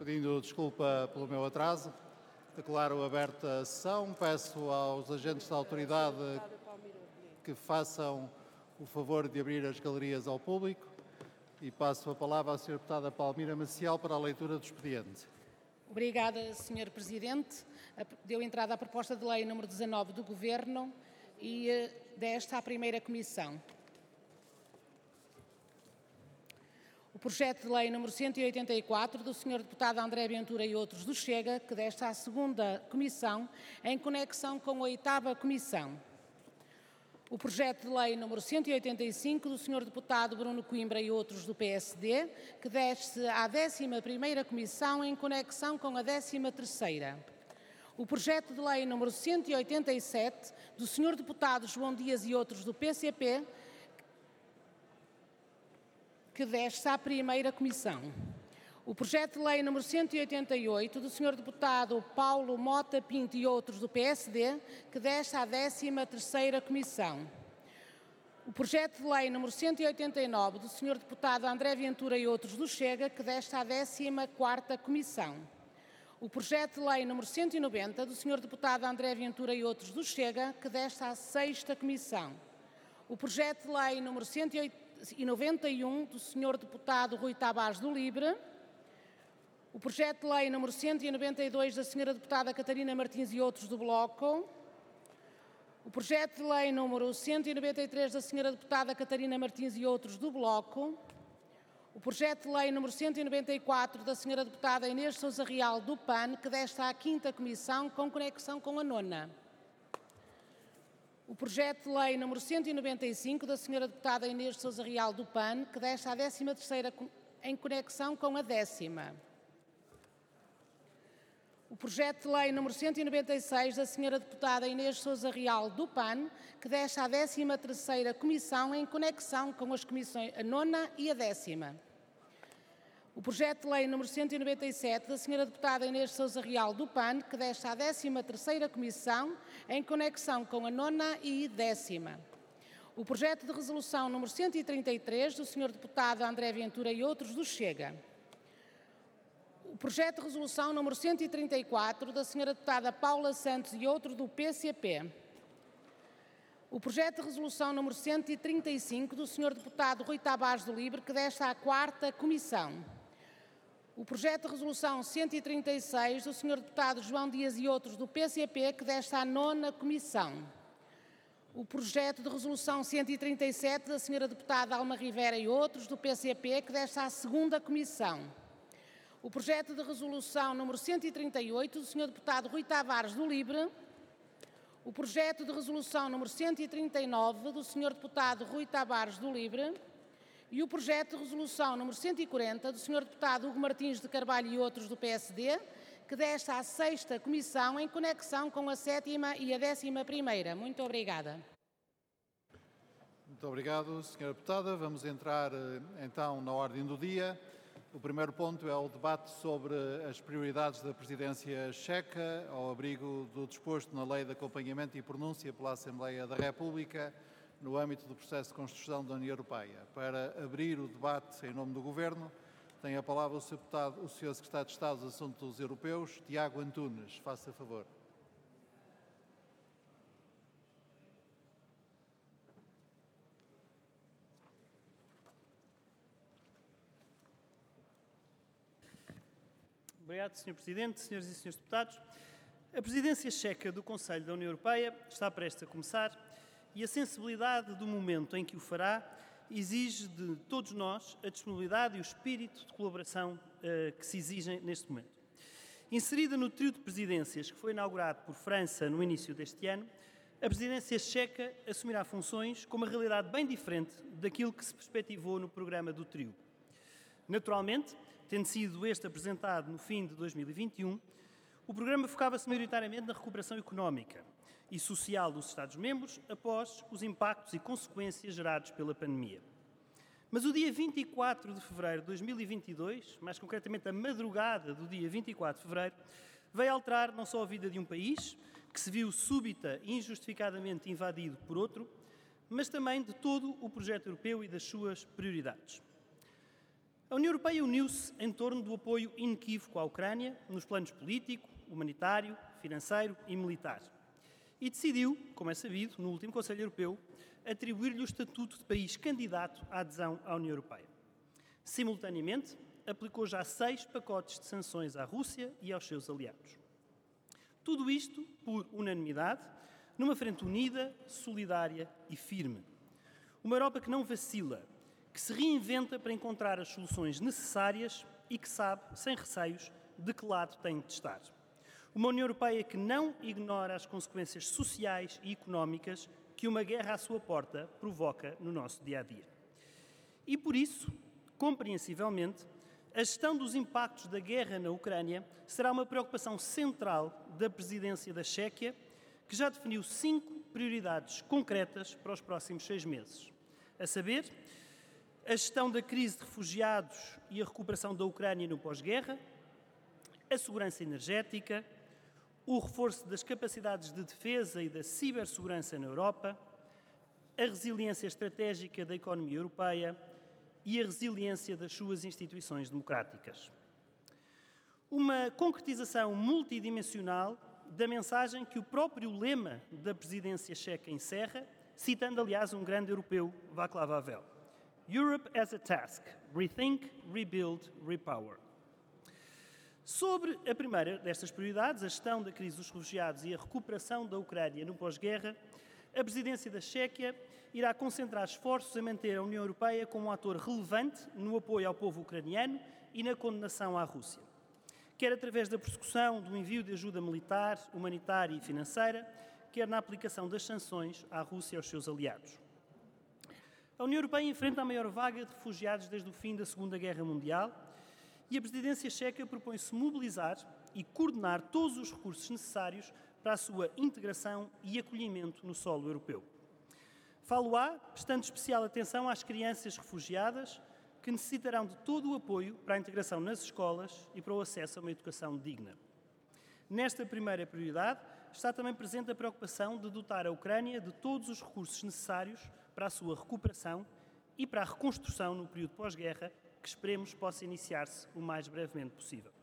Pedindo desculpa pelo meu atraso, declaro aberta a sessão. Peço aos agentes da autoridade que façam o favor de abrir as galerias ao público e passo a palavra à Sra. Deputada Palmira Maciel para a leitura do expediente. Obrigada, Sr. Presidente. Deu entrada à proposta de lei número 19 do Governo e desta à primeira comissão. O projeto de lei número 184 do Sr. Deputado André Ventura e outros do Chega, que desta à segunda comissão, em conexão com a oitava comissão. O projeto de lei número 185 do Sr. Deputado Bruno Coimbra e outros do PSD, que desce à 11ª comissão em conexão com a 13ª. O projeto de lei número 187 do Sr. Deputado João Dias e outros do PCP, que desce à primeira comissão. O projeto de lei número 188 do Sr. Deputado Paulo Mota Pinto e outros do PSD, que desce à 13ª comissão. O projeto de lei número 189 do Sr. Deputado André Ventura e outros do Chega, que desce à 14ª comissão. O projeto de lei número 190 do Sr. Deputado André Ventura e outros do Chega, que desce à 6ª comissão. O projeto de lei número 191 do Sr. Deputado Rui Tavares do Livre. O projeto de lei número 192 da Sra. Deputada Catarina Martins e outros do Bloco. O projeto de lei número 193 da Sra. Deputada Catarina Martins e outros do Bloco. O projeto de lei número 194 da Sra. Deputada Inês Sousa Real do PAN, que desce à 5ª comissão com conexão com a 9ª. O projeto de lei número 195 da Sra. Deputada Inês Sousa Real do PAN, que desce à 13ª em conexão com a 10ª. O projeto de lei número 196 da Sra. Deputada Inês Sousa Real do PAN, que desce à 13ª comissão em conexão com as comissões a 9ª e a 10ª. O projeto de lei número 197 da Sra. Deputada Inês Sousa Real do PAN, que desce à 13ª comissão em conexão com a 9ª e 10ª. O projeto de resolução número 133 do Sr. Deputado André Ventura e outros do Chega. O projeto de resolução número 134 da Sra. Deputada Paula Santos e outro do PCP. O projeto de resolução número 135 do Sr. Deputado Rui Tavares do Livre, que desce à 4ª comissão. O projeto de resolução 136 do Sr. Deputado João Dias e outros do PCP, que desce à 9ª comissão. O projeto de resolução 137 da Sra. Deputada Alma Rivera e outros do PCP, que desce à 2ª comissão. O projeto de resolução número 138 do Sr. Deputado Rui Tavares do Livre. O projeto de resolução número 139 do Sr. Deputado Rui Tavares do Livre. E o projeto de resolução número 140 do Sr. Deputado Hugo Martins de Carvalho e outros do PSD, que desce à 6ª comissão em conexão com a 7ª e a 11ª. Muito obrigada. Muito obrigado, Sra. Deputada. Vamos entrar então na ordem do dia. O primeiro ponto é o debate sobre as prioridades da presidência checa, ao abrigo do disposto na Lei de Acompanhamento e Pronúncia pela Assembleia da República, no âmbito do processo de construção da União Europeia. Para abrir o debate em nome do Governo, tem a palavra o Sr. Secretário de Estado dos Assuntos Europeus, Tiago Antunes. Faça favor. Obrigado, Sr. Presidente, Senhoras e Senhores Deputados. A presidência checa do Conselho da União Europeia está prestes a começar e a sensibilidade do momento em que o fará exige de todos nós a disponibilidade e o espírito de colaboração que se exigem neste momento. Inserida no trio de presidências que foi inaugurado por França no início deste ano, a presidência checa assumirá funções com uma realidade bem diferente daquilo que se perspectivou no programa do trio. Naturalmente, tendo sido este apresentado no fim de 2021, o programa focava-se maioritariamente na recuperação económica e social dos Estados-membros após os impactos e consequências gerados pela pandemia. Mas o dia 24 de fevereiro de 2022, mais concretamente a madrugada do dia 24 de fevereiro, veio alterar não só a vida de um país, que se viu súbita e injustificadamente invadido por outro, mas também de todo o projeto europeu e das suas prioridades. A União Europeia uniu-se em torno do apoio inequívoco à Ucrânia nos planos político, humanitário, financeiro e militar. E decidiu, como é sabido, no último Conselho Europeu, atribuir-lhe o estatuto de país candidato à adesão à União Europeia. Simultaneamente, aplicou já 6 pacotes de sanções à Rússia e aos seus aliados. Tudo isto por unanimidade, numa frente unida, solidária e firme. Uma Europa que não vacila, que se reinventa para encontrar as soluções necessárias e que sabe, sem receios, de que lado tem de estar. Uma União Europeia que não ignora as consequências sociais e económicas que uma guerra à sua porta provoca no nosso dia-a-dia. E por isso, compreensivelmente, a gestão dos impactos da guerra na Ucrânia será uma preocupação central da presidência da Chequia, que já definiu 5 prioridades concretas para os próximos 6 meses. A saber, a gestão da crise de refugiados e a recuperação da Ucrânia no pós-guerra, a segurança energética, o reforço das capacidades de defesa e da cibersegurança na Europa, a resiliência estratégica da economia europeia e a resiliência das suas instituições democráticas. Uma concretização multidimensional da mensagem que o próprio lema da presidência checa encerra, citando, aliás, um grande europeu, Václav Havel. Europe as a task. Rethink, rebuild, repower. Sobre a primeira destas prioridades, a gestão da crise dos refugiados e a recuperação da Ucrânia no pós-guerra, a presidência da Chequia irá concentrar esforços em manter a União Europeia como um ator relevante no apoio ao povo ucraniano e na condenação à Rússia, quer através da persecução do envio de ajuda militar, humanitária e financeira, quer na aplicação das sanções à Rússia e aos seus aliados. A União Europeia enfrenta a maior vaga de refugiados desde o fim da Segunda Guerra Mundial e a presidência checa propõe-se mobilizar e coordenar todos os recursos necessários para a sua integração e acolhimento no solo europeu. Falo-á, prestando especial atenção às crianças refugiadas que necessitarão de todo o apoio para a integração nas escolas e para o acesso a uma educação digna. Nesta primeira prioridade está também presente a preocupação de dotar a Ucrânia de todos os recursos necessários para a sua recuperação e para a reconstrução no período pós-guerra, que esperemos possa iniciar-se o mais brevemente possível.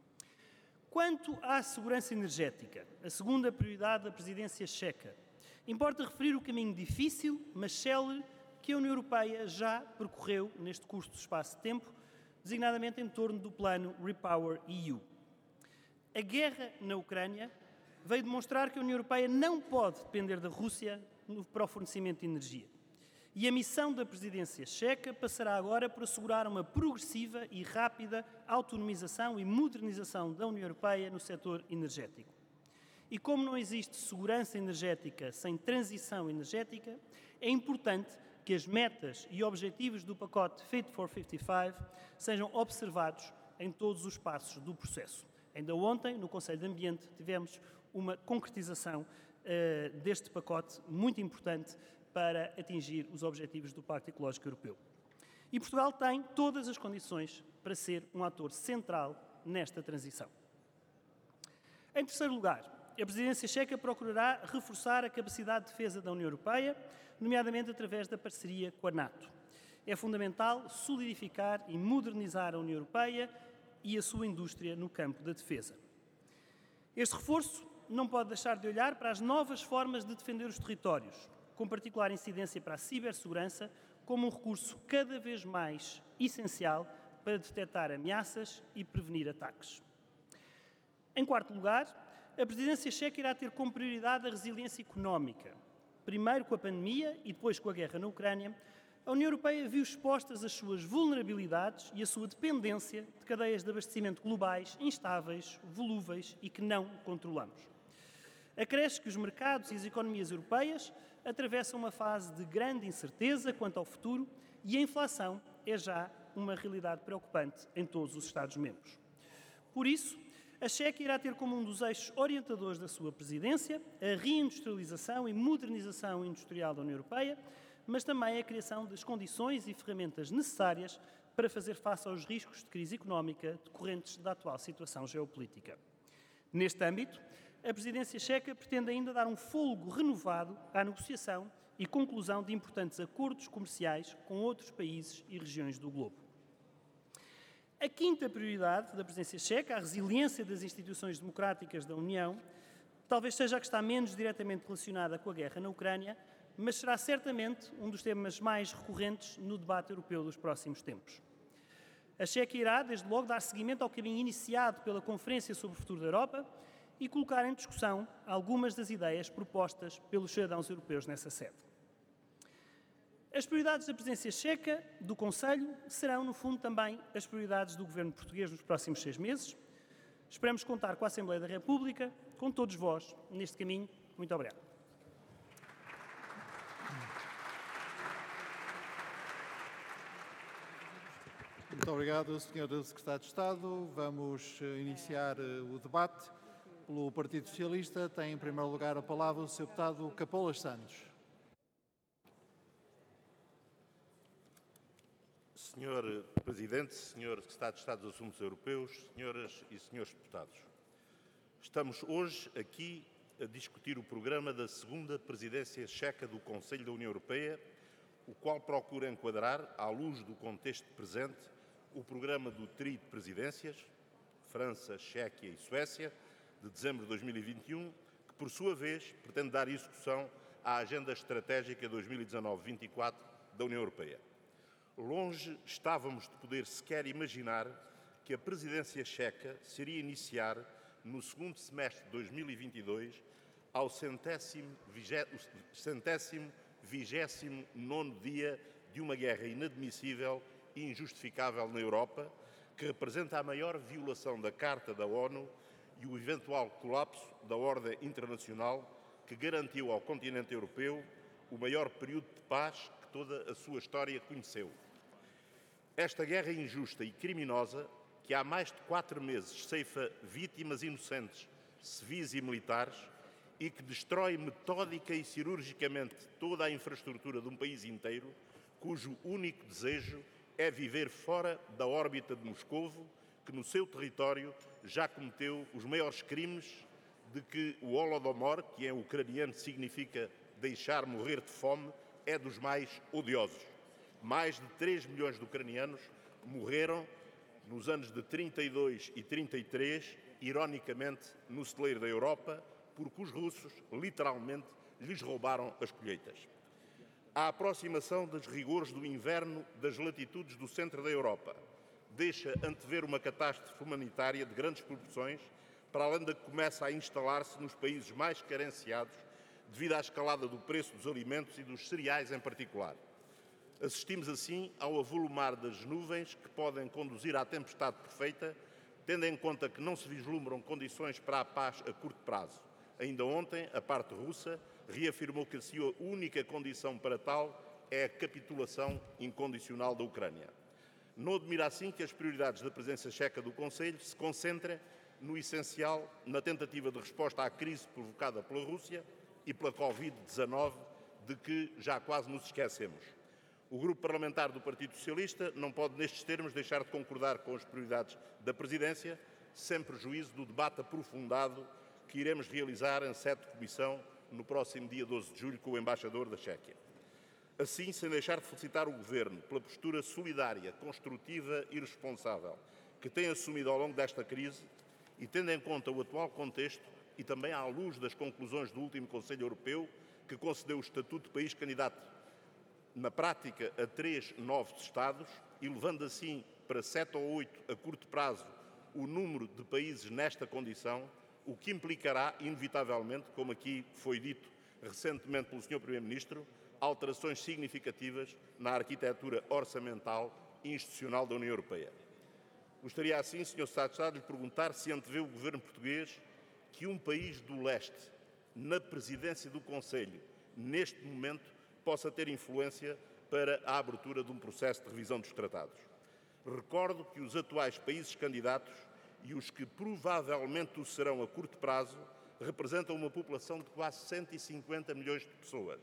Quanto à segurança energética, a segunda prioridade da presidência checa, importa referir o caminho difícil, mas célere, que a União Europeia já percorreu neste curto espaço de tempo, designadamente em torno do plano Repower EU. A guerra na Ucrânia veio demonstrar que a União Europeia não pode depender da Rússia para o fornecimento de energia. E a missão da presidência checa passará agora por assegurar uma progressiva e rápida autonomização e modernização da União Europeia no setor energético. E como não existe segurança energética sem transição energética, é importante que as metas e objetivos do pacote Fit for 55 sejam observados em todos os passos do processo. Ainda ontem, no Conselho de Ambiente, tivemos uma concretização deste pacote muito importante para atingir os objetivos do Pacto Ecológico Europeu. E Portugal tem todas as condições para ser um ator central nesta transição. Em terceiro lugar, a presidência checa procurará reforçar a capacidade de defesa da União Europeia, nomeadamente através da parceria com a NATO. É fundamental solidificar e modernizar a União Europeia e a sua indústria no campo da defesa. Este reforço não pode deixar de olhar para as novas formas de defender os territórios, com particular incidência para a cibersegurança, como um recurso cada vez mais essencial para detectar ameaças e prevenir ataques. Em quarto lugar, a presidência checa irá ter como prioridade a resiliência económica. Primeiro com a pandemia e depois com a guerra na Ucrânia, a União Europeia viu expostas as suas vulnerabilidades e a sua dependência de cadeias de abastecimento globais, instáveis, volúveis e que não controlamos. Acresce que os mercados e as economias europeias atravessam uma fase de grande incerteza quanto ao futuro e a inflação é já uma realidade preocupante em todos os Estados-membros. Por isso, a Chequia irá ter como um dos eixos orientadores da sua presidência a reindustrialização e modernização industrial da União Europeia, mas também a criação das condições e ferramentas necessárias para fazer face aos riscos de crise económica decorrentes da atual situação geopolítica. Neste âmbito, a presidência checa pretende ainda dar um fôlego renovado à negociação e conclusão de importantes acordos comerciais com outros países e regiões do globo. A quinta prioridade da presidência checa, a resiliência das instituições democráticas da União, talvez seja a que está menos diretamente relacionada com a guerra na Ucrânia, mas será certamente um dos temas mais recorrentes no debate europeu dos próximos tempos. A Chequia irá, desde logo, dar seguimento ao caminho iniciado pela Conferência sobre o Futuro da Europa e colocar em discussão algumas das ideias propostas pelos cidadãos europeus nessa sede. As prioridades da presidência checa do Conselho serão, no fundo, também as prioridades do governo português nos próximos 6 meses. Esperamos contar com a Assembleia da República, com todos vós, neste caminho. Muito obrigado. Muito obrigado, Sr. Secretário de Estado. Vamos iniciar o debate. Pelo Partido Socialista, tem em primeiro lugar a palavra o Sr. Deputado Capolas Santos. Senhor Presidente, Senhor Secretário de Estado dos Assuntos Europeus, Senhoras e Senhores Deputados, estamos hoje aqui a discutir o programa da segunda Presidência Checa do Conselho da União Europeia, o qual procura enquadrar, à luz do contexto presente, o programa do trio de presidências, França, Chequia e Suécia, de dezembro de 2021, que, por sua vez, pretende dar execução à Agenda Estratégica 2019-24 da União Europeia. Longe estávamos de poder sequer imaginar que a presidência checa seria iniciar, no segundo semestre de 2022, ao 129º dia de uma guerra inadmissível e injustificável na Europa, que representa a maior violação da Carta da ONU e o eventual colapso da ordem internacional que garantiu ao continente europeu o maior período de paz que toda a sua história conheceu. Esta guerra injusta e criminosa, que há mais de 4 meses ceifa vítimas inocentes, civis e militares, e que destrói metódica e cirurgicamente toda a infraestrutura de um país inteiro, cujo único desejo é viver fora da órbita de Moscovo, que no seu território já cometeu os maiores crimes de que o Holodomor, que em ucraniano significa deixar morrer de fome, é dos mais odiosos. Mais de 3 milhões de ucranianos morreram nos anos de 32 e 33, ironicamente, no celeiro da Europa, porque os russos, literalmente, lhes roubaram as colheitas. A aproximação dos rigores do inverno das latitudes do centro da Europa deixa antever uma catástrofe humanitária de grandes proporções, para além da que começa a instalar-se nos países mais carenciados devido à escalada do preço dos alimentos e dos cereais em particular. Assistimos assim ao avolumar das nuvens que podem conduzir à tempestade perfeita, tendo em conta que não se vislumbram condições para a paz a curto prazo. Ainda ontem, a parte russa reafirmou que a sua única condição para tal é a capitulação incondicional da Ucrânia. Não admira assim que as prioridades da presença checa do Conselho se concentrem no essencial, na tentativa de resposta à crise provocada pela Rússia e pela Covid-19, de que já quase nos esquecemos. O Grupo Parlamentar do Partido Socialista não pode, nestes termos, deixar de concordar com as prioridades da Presidência, sem prejuízo do debate aprofundado que iremos realizar em sede de comissão no próximo dia 12 de julho com o embaixador da Chequia. Assim, sem deixar de felicitar o Governo pela postura solidária, construtiva e responsável que tem assumido ao longo desta crise e tendo em conta o atual contexto e também à luz das conclusões do último Conselho Europeu, que concedeu o estatuto de país candidato na prática a 3 novos Estados e levando assim para 7 ou 8 a curto prazo o número de países nesta condição, o que implicará, inevitavelmente, como aqui foi dito recentemente pelo Sr. Primeiro-Ministro, alterações significativas na arquitetura orçamental e institucional da União Europeia. Gostaria assim, Sr. Secretário de Estado, de lhe perguntar se antevê o Governo português que um país do leste, na presidência do Conselho, neste momento, possa ter influência para a abertura de um processo de revisão dos tratados. Recordo que os atuais países candidatos e os que provavelmente o serão a curto prazo representam uma população de quase 150 milhões de pessoas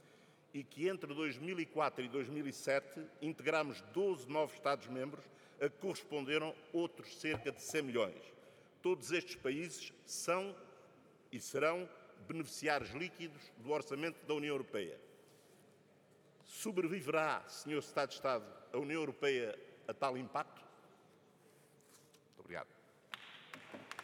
e que entre 2004 e 2007 integramos 12 novos Estados-membros a que corresponderam outros cerca de 100 milhões. Todos estes países são e serão beneficiários líquidos do orçamento da União Europeia. Sobreviverá, Sr. Secretário de Estado, a União Europeia a tal impacto?